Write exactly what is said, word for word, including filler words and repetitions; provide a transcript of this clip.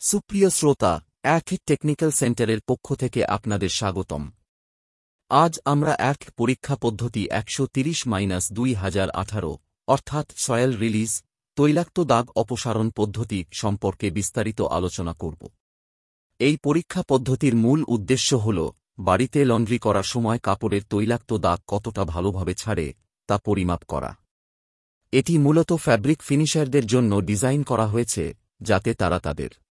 সুপ্রিয় শ্রোতা, এক টেকনিক্যাল সেন্টারের পক্ষ থেকে আপনাদের স্বাগতম। আজ আমরা এক পরীক্ষা পদ্ধতি একশো তিরিশ মাইনাস দুই হাজার আঠারো অর্থাৎ সয়েল রিলিজ তৈলাক্ত দাগ অপসারণ পদ্ধতি সম্পর্কে বিস্তারিত আলোচনা করব। এই পরীক্ষা পদ্ধতির মূল উদ্দেশ্য হল বাড়িতে লন্ড্রি করার সময় কাপড়ের তৈলাক্ত দাগ কতটা ভালোভাবে ছাড়ে তা পরিমাপ করা। এটি মূলত ফ্যাব্রিক ফিনিশারদের জন্য ডিজাইন করা হয়েছে যাতে তারা তাদের